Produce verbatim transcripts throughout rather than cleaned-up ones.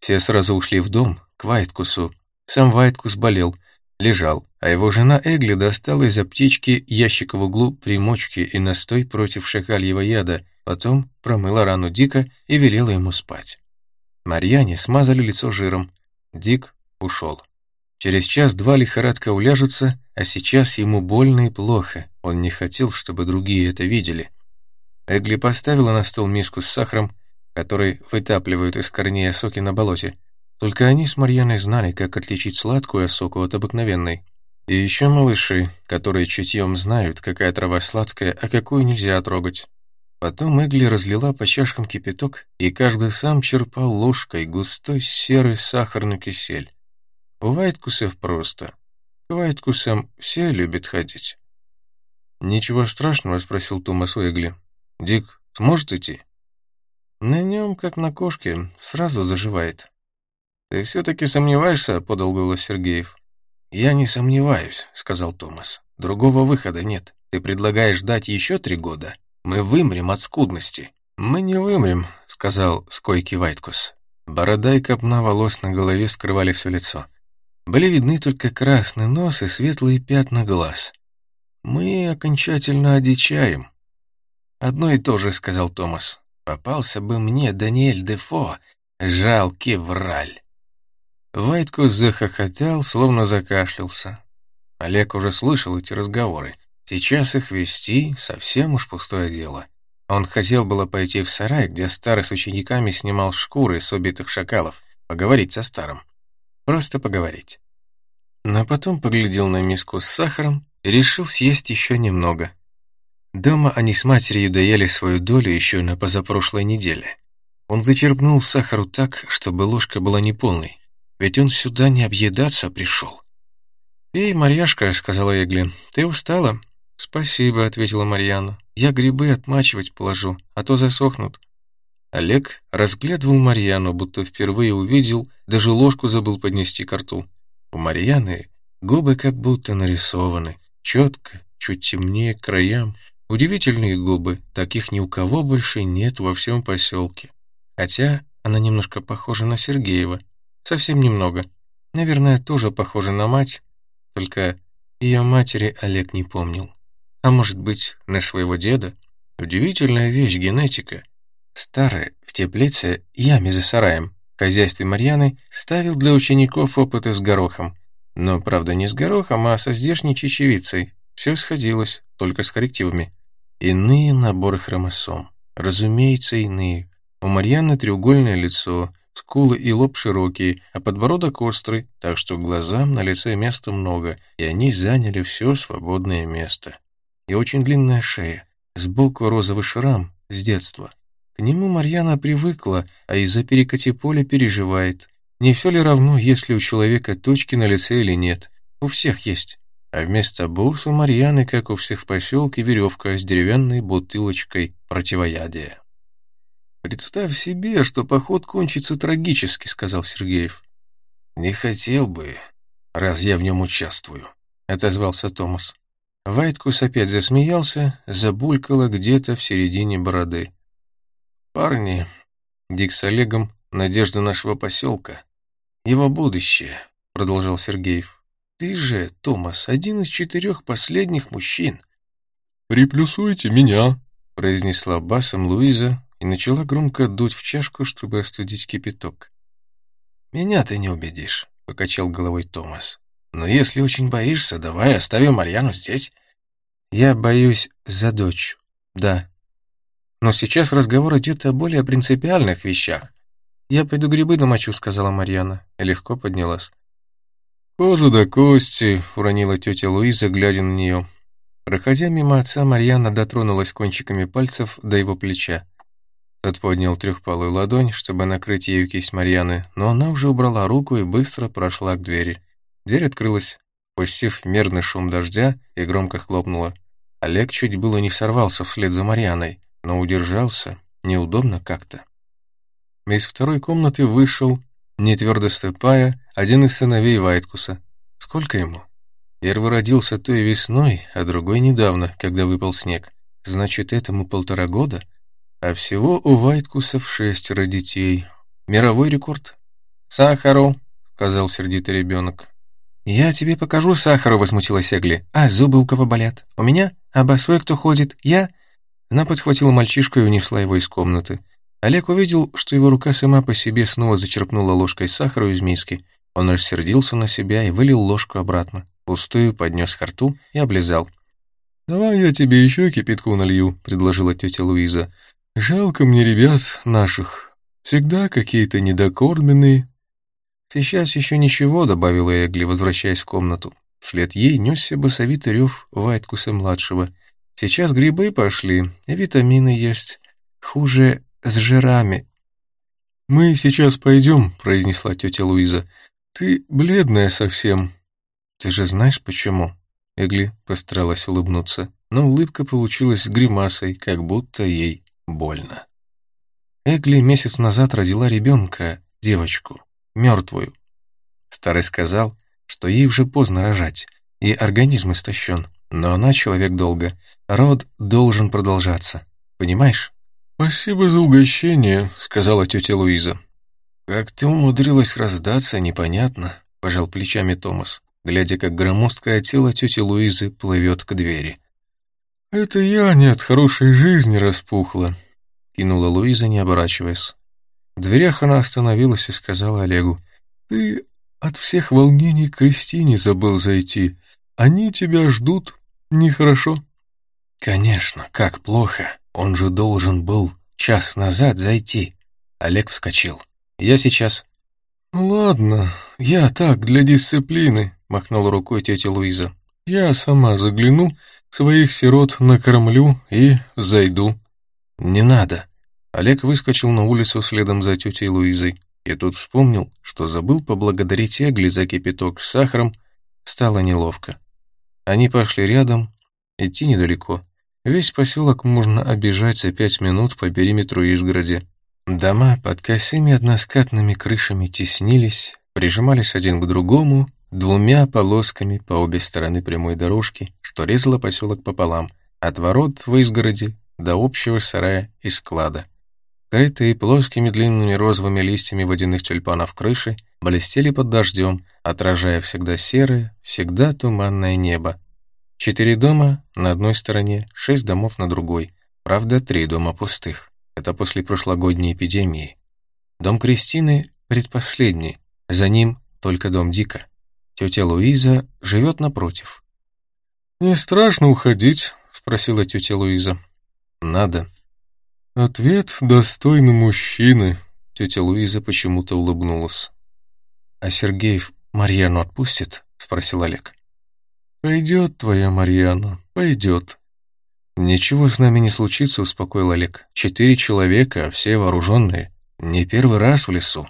Все сразу ушли в дом, к Вайткусу. Сам Вайткус болел, лежал, а его жена Эгли достала из аптечки ящика в углу примочки и настой против шакальего яда, потом промыла рану Дика и велела ему спать. Марьяне смазали лицо жиром. Дик ушел. Через час-два лихорадка уляжется, а сейчас ему больно и плохо. Он не хотел, чтобы другие это видели. Эгли поставила на стол миску с сахаром, который вытапливают из корней осоки на болоте. Только они с Марьяной знали, как отличить сладкую осоку от обыкновенной. И еще малыши, которые чутьем знают, какая трава сладкая, а какую нельзя трогать. Потом Эгли разлила по чашкам кипяток, и каждый сам черпал ложкой густой серый сахарный кисель. У Вайткусов просто. К Вайткусам все любят ходить. «Ничего страшного?» — спросил Томас у Эгли. «Дик сможет идти?» «На нем, как на кошке, сразу заживает». «Ты все-таки сомневаешься?» — подал голос Сергеев. «Я не сомневаюсь», — сказал Томас. «Другого выхода нет. Ты предлагаешь ждать еще три года? Мы вымрем от скудности». «Мы не вымрем», — сказал с койки Вайткус. Борода и копна волос на голове скрывали все лицо. Были видны только красный нос и светлые пятна глаз. «Мы окончательно одичаем». «Одно и то же», — сказал Томас. «Попался бы мне Даниэль Дефо, жалкий враль». Вайткус захохотал, словно закашлялся. Олег уже слышал эти разговоры. Сейчас их вести совсем уж пустое дело. Он хотел было пойти в сарай, где старый с учениками снимал шкуры с убитых шакалов, поговорить со старым. Просто поговорить. Но потом поглядел на миску с сахаром и решил съесть еще немного. Дома они с матерью доели свою долю еще на позапрошлой неделе. Он зачерпнул сахару так, чтобы ложка была неполной, ведь он сюда не объедаться пришел. «Эй, Марьяшка», — сказала Эгли, — «ты устала?» «Спасибо», — ответила Марьяна. «Я грибы отмачивать положу, а то засохнут». Олег разглядывал Марьяну, будто впервые увидел, даже ложку забыл поднести ко рту. У Марьяны губы как будто нарисованы, четко, чуть темнее к краям. Удивительные губы, таких ни у кого больше нет во всем поселке. Хотя она немножко похожа на Сергеева, совсем немного. Наверное, тоже похожа на мать, только ее матери Олег не помнил. А может быть, на своего деда? Удивительная вещь — генетика. Старый в теплице, яме за сараем, в хозяйстве Марьяны ставил для учеников опыты с горохом. Но, правда, не с горохом, а со здешней чечевицей. Все сходилось, только с коррективами. Иные наборы хромосом. Разумеется, иные. У Марьяны треугольное лицо, скулы и лоб широкие, а подбородок острый, так что глазам на лице места много, и они заняли все свободное место. И очень длинная шея, сбоку розовый шрам с детства. К нему Марьяна привыкла, а из-за перекати поля переживает. Не все ли равно, если у человека точки на лице или нет? У всех есть. А вместо бус у Марьяны, как у всех в поселке, веревка с деревянной бутылочкой противоядия. «Представь себе, что поход кончится трагически», — сказал Сергеев. «Не хотел бы, раз я в нем участвую», — отозвался Томас. Вайткус опять засмеялся, забулькало где-то в середине бороды. «Парни, Дик с Олегом — надежда нашего поселка. Его будущее», — продолжал Сергеев. «Ты же, Томас, один из четырех последних мужчин». «Приплюсуйте меня», — произнесла басом Луиза и начала громко дуть в чашку, чтобы остудить кипяток. «Меня ты не убедишь», — покачал головой Томас. «Но если очень боишься, давай оставим Марьяну здесь». «Я боюсь за дочь, да. Но сейчас разговор идет о более принципиальных вещах. Я пойду грибы намочу», — сказала Марьяна, и легко поднялась. «Кожу до кости», — уронила тетя Луиза, глядя на нее. Проходя мимо отца, Марьяна дотронулась кончиками пальцев до его плеча. Тот поднял трехпалую ладонь, чтобы накрыть ею кисть Марьяны, но она уже убрала руку и быстро прошла к двери. Дверь открылась, пустив мерный шум дождя, и громко хлопнула. Олег чуть было не сорвался вслед за Марьяной, но удержался, неудобно как-то. Из второй комнаты вышел, не твердо ступая, один из сыновей Вайткуса. Сколько ему? Первый родился той весной, а другой недавно, когда выпал снег. Значит, этому полтора года? А всего у Вайткусов шестеро детей. Мировой рекорд. сахару», — сказал сердитый ребенок. «Я тебе покажу сахару», — возмутилась Эгли. «А зубы у кого болят? У меня? А босой кто ходит? Я?» Она подхватила мальчишку и унесла его из комнаты. Олег увидел, что его рука сама по себе снова зачерпнула ложкой сахара из миски. Он рассердился на себя и вылил ложку обратно. Пустую поднес к рту и облизал. «Давай я тебе еще кипятку налью», — предложила тетя Луиза. «Жалко мне ребят наших. Всегда какие-то недокормленные». «Сейчас еще ничего», — добавила Эгли, возвращаясь в комнату. Вслед ей несся басовитый рев Вайткуса-младшего. «Сейчас грибы пошли, и витамины есть. Хуже с жирами». «Мы сейчас пойдем», — произнесла тетя Луиза. «Ты бледная совсем». «Ты же знаешь, почему?» Эгли постаралась улыбнуться, но улыбка получилась с гримасой, как будто ей больно. Эгли месяц назад родила ребенка, девочку, мертвую. Старый сказал, что ей уже поздно рожать, и организм истощен, но она человек долго. Род должен продолжаться, понимаешь? «Спасибо за угощение», — сказала тетя Луиза. «Как ты умудрилась раздаться, непонятно», — пожал плечами Томас, глядя, как громоздкое тело тети Луизы плывет к двери. «Это я не от хорошей жизни распухла», — кинула Луиза, не оборачиваясь. В дверях она остановилась и сказала Олегу: «Ты от всех волнений к Кристине забыл зайти. Они тебя ждут. Нехорошо». «Конечно, как плохо. Он же должен был час назад зайти». Олег вскочил. «Я сейчас». «Ладно, я так, для дисциплины», — махнула рукой тетя Луиза. «Я сама загляну, своих сирот накормлю и зайду». «Не надо». Олег выскочил на улицу следом за тетей Луизой. И тут вспомнил, что забыл поблагодарить Эгли за кипяток с сахаром. Стало неловко. Они пошли рядом, идти недалеко. Весь поселок можно обижать за пять минут по периметру изгороди. Дома под косыми односкатными крышами теснились, прижимались один к другому двумя полосками по обе стороны прямой дорожки, что резала поселок пополам, от ворот в изгороди до общего сарая и склада. Крытые плоскими длинными розовыми листьями водяных тюльпанов крыши блестели под дождем, отражая всегда серое, всегда туманное небо. Четыре дома на одной стороне, шесть домов на другой. Правда, три дома пустых. Это после прошлогодней эпидемии. Дом Кристины предпоследний, за ним только дом Дика. Тетя Луиза живет напротив. «Не страшно уходить?» — спросила тетя Луиза. «Надо». «Ответ достойный мужчины», — тетя Луиза почему-то улыбнулась. «А Сергеев Марьяну отпустит?» — спросил Олег. «Пойдет твоя Марьяна, пойдет». «Ничего с нами не случится», — успокоил Олег. «Четыре человека, все вооруженные. Не первый раз в лесу».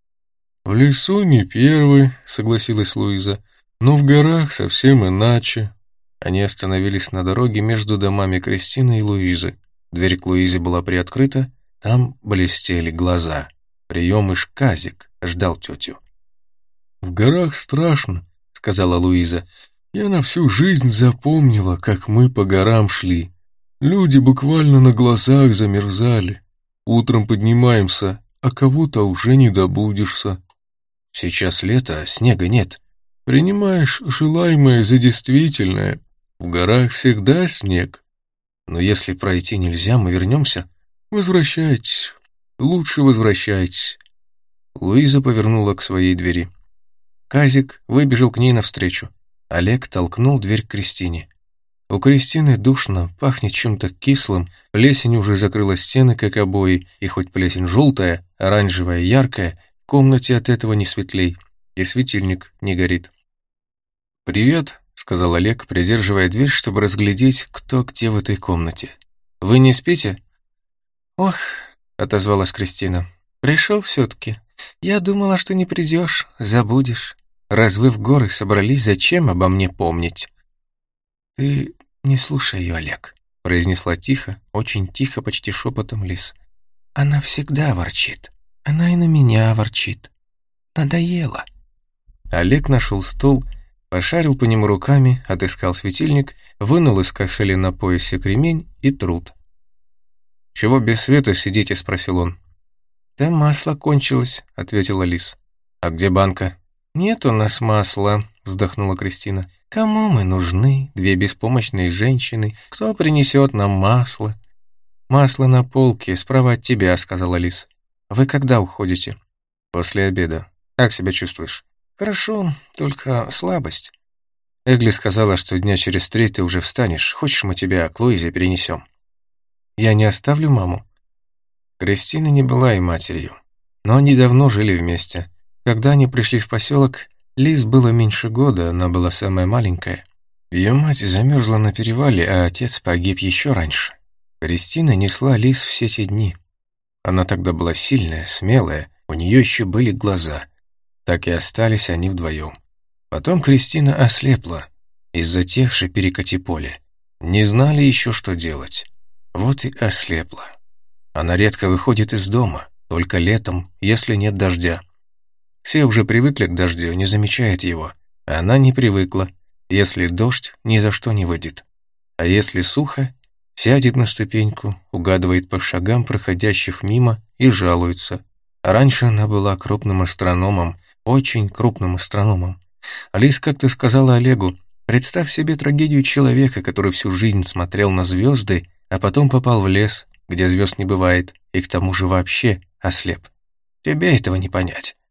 «В лесу не первый», — согласилась Луиза, «но в горах совсем иначе». Они остановились на дороге между домами Кристины и Луизы. Дверь к Луизе была приоткрыта, там блестели глаза. Приемыш Казик ждал тетю. «В горах страшно», — сказала Луиза. «Я на всю жизнь запомнила, как мы по горам шли. Люди буквально на глазах замерзали. Утром поднимаемся, а кого-то уже не добудешься. Сейчас лето, снега нет. Принимаешь желаемое за действительное. В горах всегда снег. Но если пройти нельзя, мы вернемся. Возвращайтесь. Лучше возвращайтесь». Луиза повернула к своей двери. Казик выбежал к ней навстречу. Олег толкнул дверь к Кристине. У Кристины душно, пахнет чем-то кислым, плесень уже закрыла стены, как обои, и хоть плесень желтая, оранжевая, яркая, в комнате от этого не светлей, и светильник не горит. «Привет», — сказал Олег, придерживая дверь, чтобы разглядеть, кто где в этой комнате. «Вы не спите?» «Ох», — отозвалась Кристина, — «пришел все-таки. Я думала, что не придешь, забудешь. Раз вы в горы собрались, зачем обо мне помнить?» «Ты не слушай ее, Олег», — произнесла тихо, очень тихо, почти шепотом Лис. «Она всегда ворчит. Она и на меня ворчит. Надоело». Олег нашел стол, пошарил по нему руками, отыскал светильник, вынул из кошеля на поясе кремень и труд. «Чего без света сидите?» — спросил он. «Да масло кончилось», — ответила Лис. «А где банка?» «Нет у нас масла», — вздохнула Кристина. «Кому мы нужны, две беспомощные женщины? Кто принесет нам масло?» «Масло на полке, справа от тебя», — сказала Лис. «Вы когда уходите?» «После обеда. Как себя чувствуешь?» «Хорошо, только слабость». Эгли сказала, что дня через три ты уже встанешь. Хочешь, мы тебя к Луизе перенесем? Я не оставлю маму. Кристина не была и матерью, но они давно жили вместе. Когда они пришли в поселок, Лиз было меньше года, она была самая маленькая. Ее мать замерзла на перевале, а отец погиб еще раньше. Кристина несла Лиз все те дни. Она тогда была сильная, смелая, у нее еще были глаза. Так и остались они вдвоем. Потом Кристина ослепла из-за тех же перекати поля. Не знали еще, что делать. Вот и ослепла. Она редко выходит из дома, только летом, если нет дождя. Все уже привыкли к дождю, не замечают его. А она не привыкла. Если дождь, ни за что не выйдет. А если сухо, сядет на ступеньку, угадывает по шагам проходящих мимо и жалуется. Раньше она была крупным астрономом, очень крупным астрономом. Алис как-то сказала Олегу: «Представь себе трагедию человека, который всю жизнь смотрел на звезды, а потом попал в лес, где звезд не бывает, и к тому же вообще ослеп. Тебе этого не понять».